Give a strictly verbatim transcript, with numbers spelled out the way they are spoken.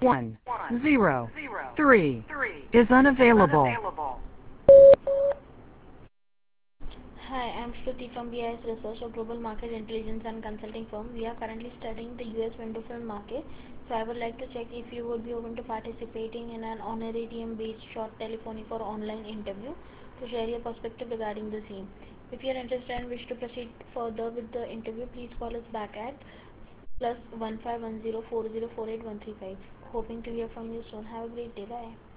one zero three is unavailable. Hi, I'm Shruti from B I S Research, a global market intelligence and consulting firm. We are currently studying the U S window film market. So I would like to check if you would be open to participating in an honorarium based short telephonic or online interview to share your perspective regarding the same. If you are interested and wish to proceed further with the interview, please call us back at plus one five one zero four zero four eight one three five. Hoping to hear from you soon. Have a great day. Bye.